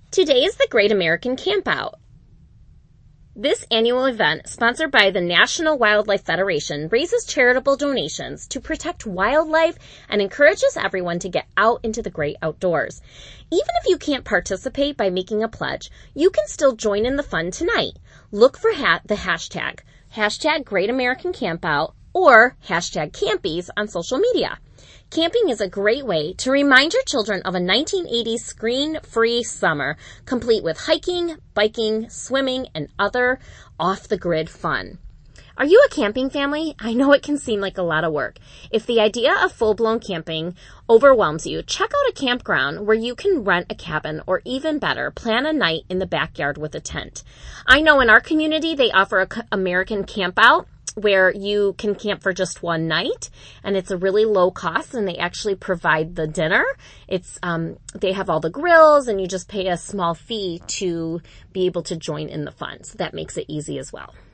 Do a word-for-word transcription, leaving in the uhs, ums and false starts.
Today is the Great American Campout. This annual event, sponsored by the National Wildlife Federation, raises charitable donations to protect wildlife and encourages everyone to get out into the great outdoors. Even if you can't participate by making a pledge, you can still join in the fun tonight. Look for ha- the hashtag, hashtag Great American Campout, or hashtag Campies on social media. Camping is a great way to remind your children of a nineteen eighties screen-free summer, complete with hiking, biking, swimming, and other off-the-grid fun. Are you a camping family? I know it can seem like a lot of work. If the idea of full-blown camping overwhelms you, check out a campground where you can rent a cabin, or even better, plan a night in the backyard with a tent. I know in our community they offer an American Campout, where you can camp for just one night, and it's a really low cost, and they actually provide the dinner. It's um they have all the grills, and you just pay a small fee to be able to join in the fun. So that makes it easy as well.